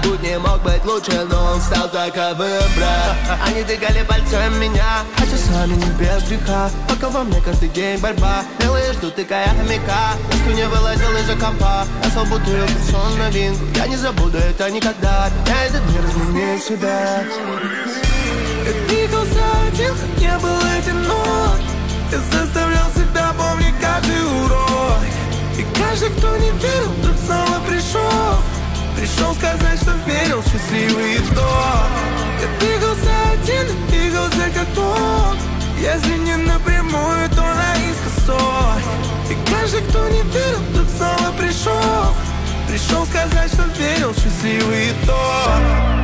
Путь не мог быть лучше, но он стал таковым, брат. Они тыкали пальцем меня, хотя сами не без греха. Пока во мне каждый день борьба, белые ждут, тыкая хомяка. Ночку не вылазил из-за компа, нашел бутылку, сон новинку. Я не забуду это никогда, я этот мир изменил себя. Я двигался один, не было одинок. Я заставлял себя помнить каждый урок. И каждый, кто не верил, вдруг снова пришел. Пришел сказать, что верил в счастливый итог. Я двигался один, двигался как мог. Если не напрямую, то наискосок. И каждый, кто не верил, вдруг снова пришел. Пришел сказать, что верил в счастливый итог.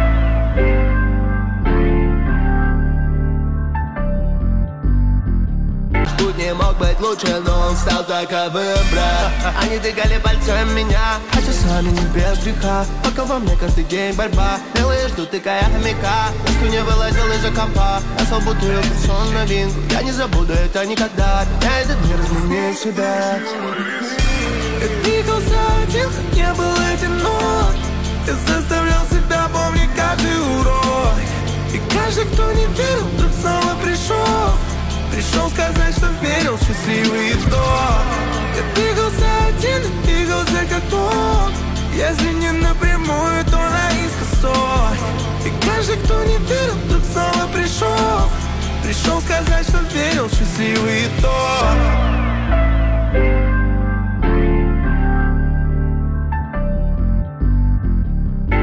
Путь не мог быть лучше, но он стал таковым, брат. Они тыкали пальцем меня, хотя сами не без греха. Пока во мне каждый день борьба, белые ждут, тыкая хомяка. Ночку не вылазил из-за компа, нашел бутылку, сон новинку. Я не забуду это никогда, я этот мир изменил себя. Я двигался один, не был одинок. Я заставлял себя помнить каждый урок. И каждый, кто не верил, вдруг снова пришел. Пришел сказать, что верил в счастливый итог. Я двигался один, двигался как мог. Если не напрямую, то наискосок. И каждый, кто не верил, вдруг снова пришел. Пришел сказать, что верил в счастливый итог.